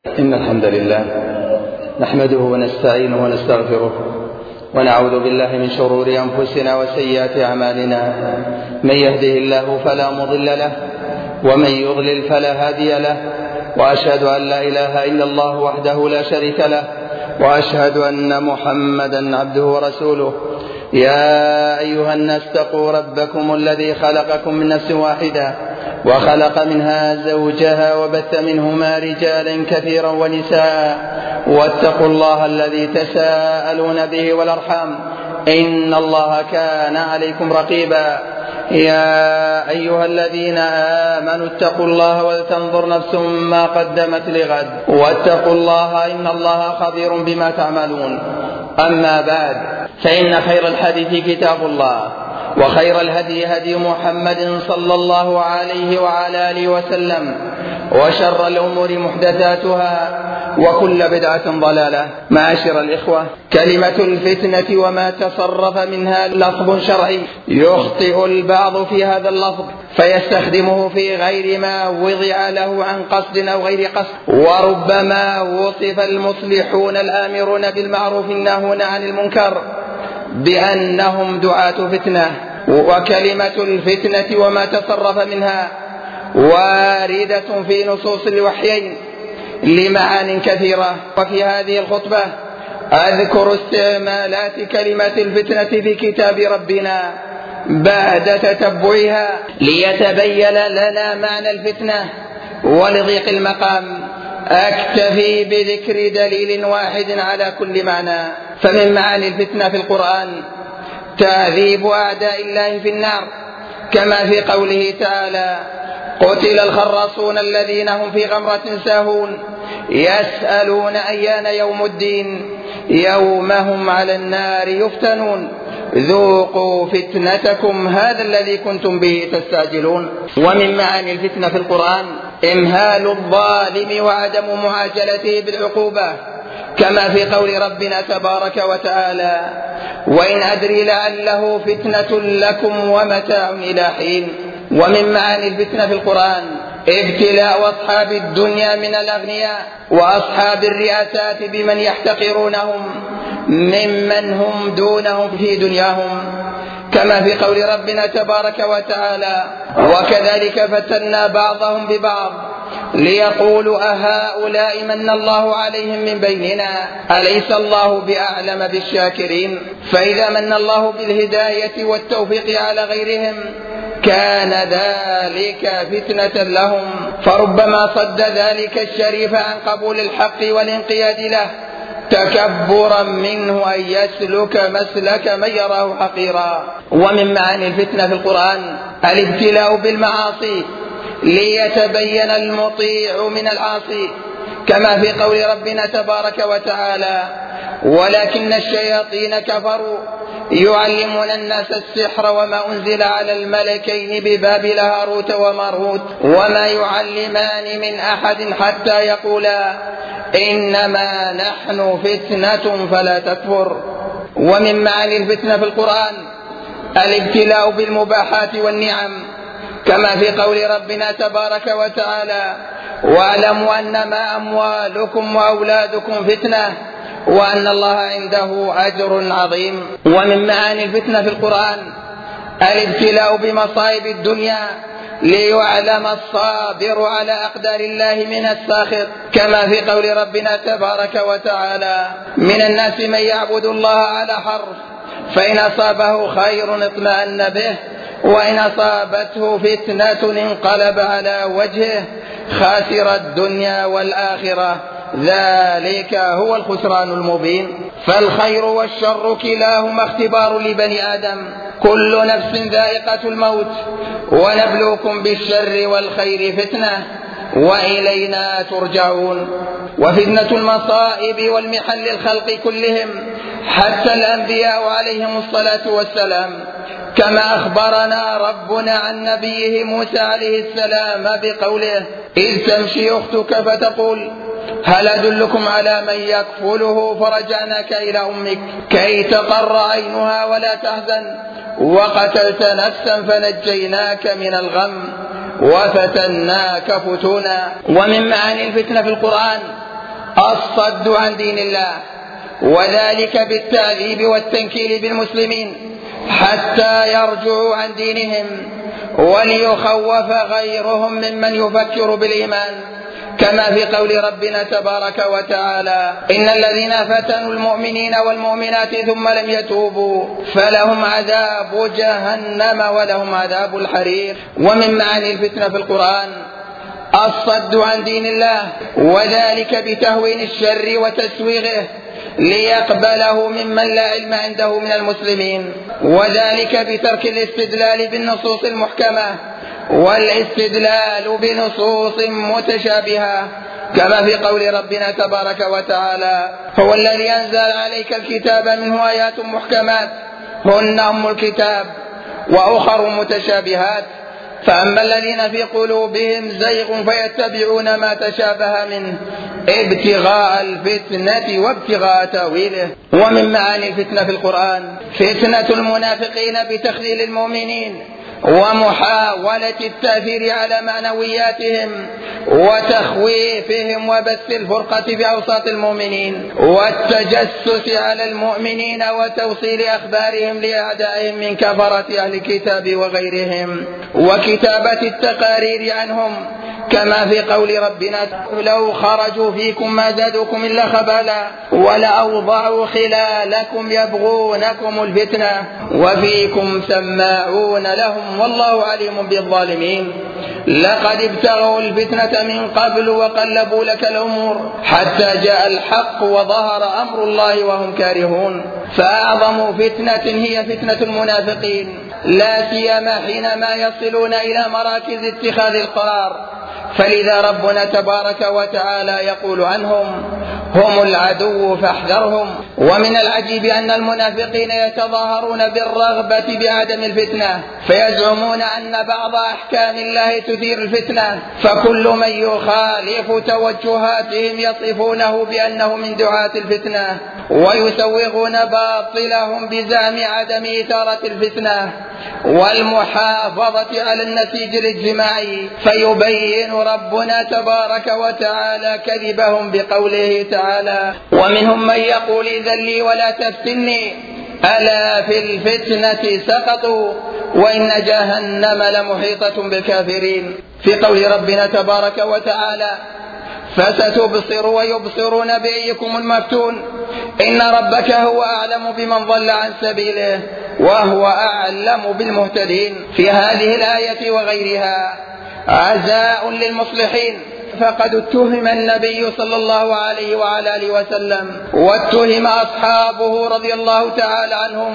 إن الحمد لله نحمده ونستعينه ونستغفره ونعوذ بالله من شرور أنفسنا وسيئات أعمالنا. من يهده الله فلا مضل له ومن يضلل فلا هادي له، وأشهد أن لا إله إلا الله وحده لا شريك له، وأشهد أن محمدا عبده ورسوله. يا أيها الناس اتقوا ربكم الذي خلقكم من نفس واحدة وخلق منها زوجها وبث منهما رجالا كثيرا ونساء، واتقوا الله الذي تساءلون به والأرحام إن الله كان عليكم رقيبا. يا أيها الذين آمنوا اتقوا الله ولتنظر نفس ما قدمت لغد واتقوا الله إن الله خبير بما تعملون. أما بعد، فإن خير الحديث كتاب الله، وخير الهدي هدي محمد صلى الله عليه وعلى آله وسلم، وشر الأمور محدثاتها وكل بدعة ضلالة. معاشر الإخوة، كلمة الفتنة وما تصرف منها لفظ شرعي يخطئ البعض في هذا اللفظ فيستخدمه في غير ما وضع له عن قصد أو غير قصد، وربما وصف المصلحون الآمرون بالمعروف الناهون عن المنكر بأنهم دعاة فتنة. وكلمة الفتنة وما تصرف منها واردة في نصوص الوحيين لمعان كثيرة، وفي هذه الخطبة أذكر استعمالات كلمة الفتنة في كتاب ربنا بعد تتبعها ليتبين لنا معنى الفتنة ولضيق المقام. أكتفي بذكر دليل واحد على كل معنى. فمن معاني الفتنة في القرآن تعذيب أعداء الله في النار، كما في قوله تعالى: قتل الخراصون الذين هم في غمرة ساهون يسألون أيان يوم الدين يوم هم على النار يفتنون ذوقوا فتنتكم هذا الذي كنتم به تستعجلون. ومن معاني الفتنة في القرآن إمهال الظالم وعدم معاجلته بالعقوبة، كما في قول ربنا تبارك وتعالى: وإن أدري لعله فتنة لكم ومتاع إلى حين. ومن معاني الفتنة في القرآن ابتلاء أصحاب الدنيا من الأغنياء وأصحاب الرئاسات بمن يحتقرونهم ممن هم دونهم في دنياهم، كما في قول ربنا تبارك وتعالى: وكذلك فتنا بعضهم ببعض ليقولوا أهؤلاء من الله عليهم من بيننا أليس الله بأعلم بالشاكرين. فإذا من الله بالهداية والتوفيق على غيرهم كان ذلك فتنة لهم، فربما صد ذلك الشريف عن قبول الحق والانقياد له تكبرا منه أن يسلك مسلك من يراه حقيرا. ومن معاني الفتنة في القرآن الابتلاء بالمعاصي ليتبين المطيع من العاصي، كما في قول ربنا تبارك وتعالى: ولكن الشياطين كفروا يعلمون الناس السحر وما أنزل على الملكين ببابل هاروت وماروت وما يعلمان من أحد حتى يقولا إنما نحن فتنة فلا تكفر. ومن معاني الفتنة في القرآن الابتلاء بالمباحات والنعم، كما في قول ربنا تبارك وتعالى: واعلموا أنما أموالكم وأولادكم فتنة وأن الله عنده أجر عظيم. ومن معاني الفتنة في القرآن الابتلاء بمصائب الدنيا ليعلم الصابر على أقدار الله من الساخط، كما في قول ربنا تبارك وتعالى: من الناس من يعبد الله على حرف فإن أصابه خير اطمأن به وإن أصابته فتنة انقلب على وجهه خاسر الدنيا والآخرة ذلك هو الخسران المبين. فالخير والشر كلاهما اختبار لبني آدم، كل نفس ذائقة الموت ونبلوكم بالشر والخير فتنة وإلينا ترجعون. وفتنة المصائب والمحن للخلق كلهم حتى الأنبياء عليهم الصلاة والسلام، كما أخبرنا ربنا عن نبيه موسى عليه السلام بقوله: إذ تمشي أختك فتقول هل أدلكم على من يكفله فرجعناك إلى أمك كي تقر عينها ولا تحزن وقتلت نفسا فنجيناك من الغم وفتناك فتونا. ومن معاني الفتنة في القرآن الصد عن دين الله، وذلك بالتعذيب والتنكيل بالمسلمين حتى يرجعوا عن دينهم، وليخوف غيرهم ممن يفكر بالإيمان، كما في قول ربنا تبارك وتعالى: إن الذين فتنوا المؤمنين والمؤمنات ثم لم يتوبوا فلهم عذاب جهنم ولهم عذاب الحريق. ومن معاني الفتنة في القرآن الصد عن دين الله، وذلك بتهوين الشر وتسويغه ليقبله ممن لا علم عنده من المسلمين، وذلك بترك الاستدلال بالنصوص المحكمة والاستدلال بنصوص متشابهة، كما في قول ربنا تبارك وتعالى: هو الذي أنزل عليك الكتاب منه آيات محكمات هن أم الكتاب وأخر متشابهات، فأما الذين في قلوبهم زيغ فيتبعون ما تشابه منه ابتغاء الفتنة وابتغاء تأويله. ومن معاني الفتنة في القرآن فتنة المنافقين بتخذيل المؤمنين ومحاولة التأثير على معنوياتهم وتخويفهم وبث الفرقة في أوساط المؤمنين والتجسس على المؤمنين وتوصيل أخبارهم لأعدائهم من كفرة أهل الكتاب وغيرهم، وكتابة التقارير عنهم، كما في قول ربنا: لو خرجوا فيكم ما زادوكم إلا خبالا ولأوضعوا خلالكم يبغونكم الفتنة وفيكم سماعون لهم والله عليم بالظالمين. لقد ابتغوا الفتنة من قبل وقلبوا لك الأمور حتى جاء الحق وظهر أمر الله وهم كارهون. فأعظم فتنة هي فتنة المنافقين، لا سيما حينما يصلون إلى مراكز اتخاذ القرار، فلذا ربنا تبارك وتعالى يقول عنهم: هم العدو فاحذرهم. ومن العجيب أن المنافقين يتظاهرون بالرغبة بعدم الفتنة، فيزعمون أن بعض أحكام الله تثير الفتنة، فكل من يخالف توجهاتهم يصفونه بأنه من دعاة الفتنة، ويسوغون باطلهم بزعم عدم إثارة الفتنة والمحافظة على النسيج الاجتماعي، فيبين ربنا تبارك وتعالى كذبهم بقوله تعالى: ومنهم من يقول إذن لي ولا تفتني ألا في الفتنة سقطوا وإن جهنم لمحيطة بالكافرين. في قول ربنا تبارك وتعالى: فستبصر ويبصرون بأيكم المفتون إن ربك هو أعلم بمن ضل عن سبيله وهو أعلم بالمهتدين. في هذه الآية وغيرها عزاء للمصلحين، فقد اتهم النبي صلى الله عليه وعلى آله وسلم واتهم أصحابه رضي الله تعالى عنهم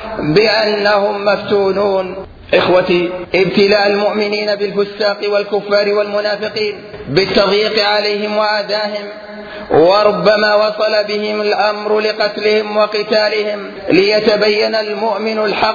بأنهم مفتونون. إخوتي، ابتلاء المؤمنين بالفساق والكفار والمنافقين بالتضييق عليهم وأذاهم، وربما وصل بهم الأمر لقتلهم وقتالهم ليتبين المؤمن الحق،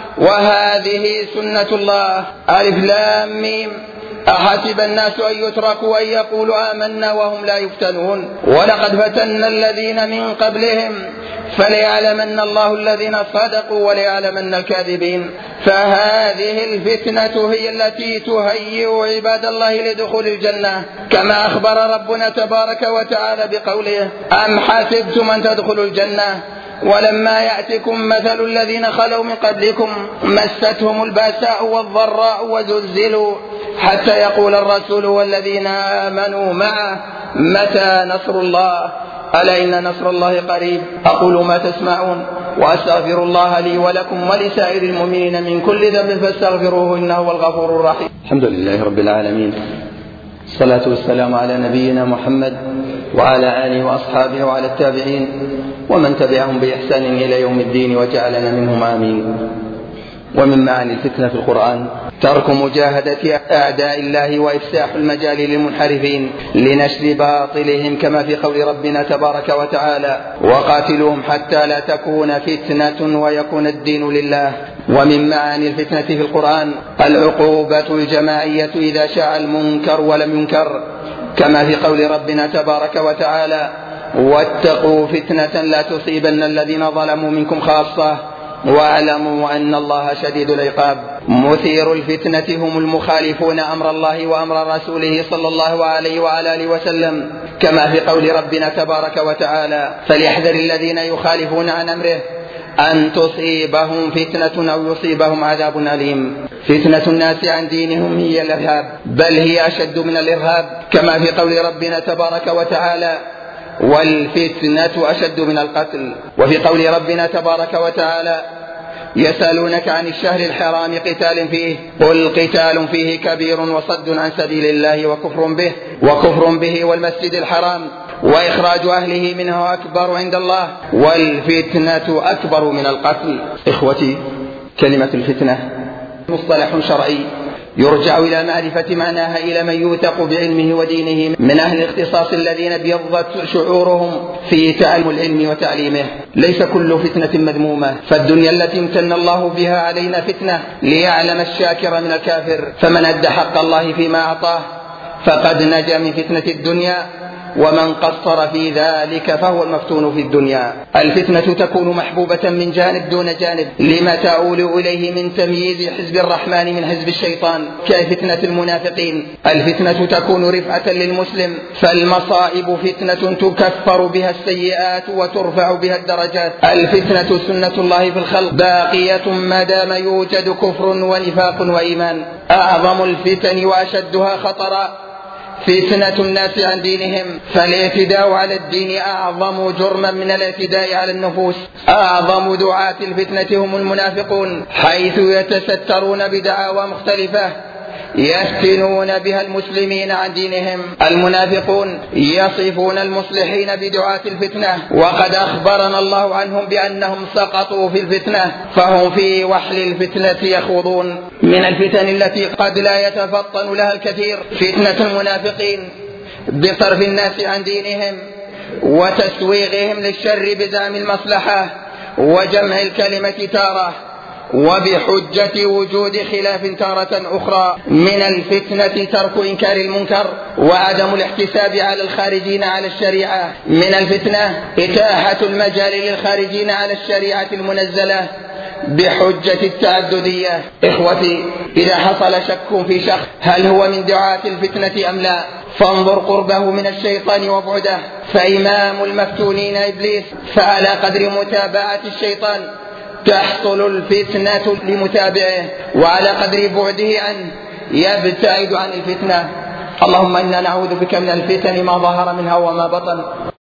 وهذه سنة الله. ألف لام ميم: أحسب الناس أن يتركوا أن يقولوا آمنا وهم لا يفتنون ولقد فتنا الذين من قبلهم فليعلمن الله الذين صدقوا وليعلمن الكاذبين. فهذه الفتنة هي التي تهيئ عباد الله لدخول الجنة، كما أخبر ربنا تبارك وتعالى بقوله: أم حسبتم أن تدخلوا الجنة ولما يأتكم مثل الذين خلوا من قبلكم مستهم البأساء والضراء وزلزلوا حتى يقول الرسول والذين آمنوا معه متى نصر الله ألا إن نصر الله قريب. أقول ما تسمعون وأستغفر الله لي ولكم ولسائر المؤمنين من كل ذنب فاستغفروه إنه هو الغفور الرحيم. الحمد لله رب العالمين، الصلاة والسلام على نبينا محمد وعلى آله وأصحابه وعلى التابعين ومن تبعهم بإحسان إلى يوم الدين وجعلنا منهم آمين. ومن معاني الفتنة في القرآن ترك مجاهدة أعداء الله وإفساح المجال للمنحرفين لنشر باطلهم، كما في قول ربنا تبارك وتعالى: وقاتلوهم حتى لا تكون فتنة ويكون الدين لله. ومن معاني الفتنة في القرآن العقوبة الجماعية إذا شاع المنكر ولم ينكر، كما في قول ربنا تبارك وتعالى: واتقوا فتنة لا تصيبن الذين ظلموا منكم خاصة واعلموا أن الله شديد العقاب. مثير الفتنة هم المخالفون أمر الله وأمر رسوله صلى الله عليه وعلى آله وسلم، كما في قول ربنا تبارك وتعالى: فليحذر الذين يخالفون عن أمره أن تصيبهم فتنة أو يصيبهم عذاب أليم. فتنة الناس عن دينهم هي الإرهاب، بل هي أشد من الإرهاب، كما في قول ربنا تبارك وتعالى: والفتنة أشد من القتل. وفي قول ربنا تبارك وتعالى: يسألونك عن الشهر الحرام قتال فيه قل قتال فيه كبير وصد عن سبيل الله وكفر به والمسجد الحرام وإخراج أهله منه أكبر عند الله والفتنة أكبر من القتل. إخوتي، كلمة الفتنة مصطلح شرعي يرجع إلى معرفة معناها إلى من يوثق بعلمه ودينه من أهل الاختصاص الذين بيضت شعورهم في تعلم العلم وتعليمه. ليس كل فتنة مذمومة، فالدنيا التي امتن الله بها علينا فتنة ليعلم الشاكر من الكافر، فمن أدى حق الله فيما أعطاه فقد نجا من فتنة الدنيا، ومن قصر في ذلك فهو المفتون في الدنيا. الفتنة تكون محبوبة من جانب دون جانب لما تؤول إليه من تمييز حزب الرحمن من حزب الشيطان كفتنة المنافقين. الفتنة تكون رفعة للمسلم، فالمصائب فتنة تكفر بها السيئات وترفع بها الدرجات. الفتنة سنة الله في الخلق باقية ما دام يوجد كفر ونفاق وإيمان. أعظم الفتن وأشدها خطرا فتنة الناس عن دينهم، فالاعتداء على الدين أعظم جرما من الاعتداء على النفوس. أعظم دعاة الفتنة هم المنافقون، حيث يتسترون بدعاوى مختلفة يفتنون بها المسلمين عن دينهم. المنافقون يصفون المصلحين بدعاة الفتنة، وقد أخبرنا الله عنهم بأنهم سقطوا في الفتنة، فهم في وحل الفتنة يخوضون. من الفتن التي قد لا يتفطن لها الكثير فتنة المنافقين بصرف الناس عن دينهم وتسويغهم للشر بزعم المصلحة وجمع الكلمة تارة، وبحجة وجود خلاف تارة أخرى. من الفتنة ترك إنكار المنكر وعدم الاحتساب على الخارجين على الشريعة. من الفتنة إتاحة المجال للخارجين على الشريعة المنزلة بحجة التعددية. إخوتي، إذا حصل شك في شخص هل هو من دعاة الفتنة أم لا، فانظر قربه من الشيطان وبعده، فإمام المفتونين إبليس، فعلى قدر متابعة الشيطان تحصل الفتنة لمتابعه، وعلى قدر بعده عنه يبتعد عن الفتنة. اللهم إنا نعوذ بك من الفتن ما ظهر منها وما بطن.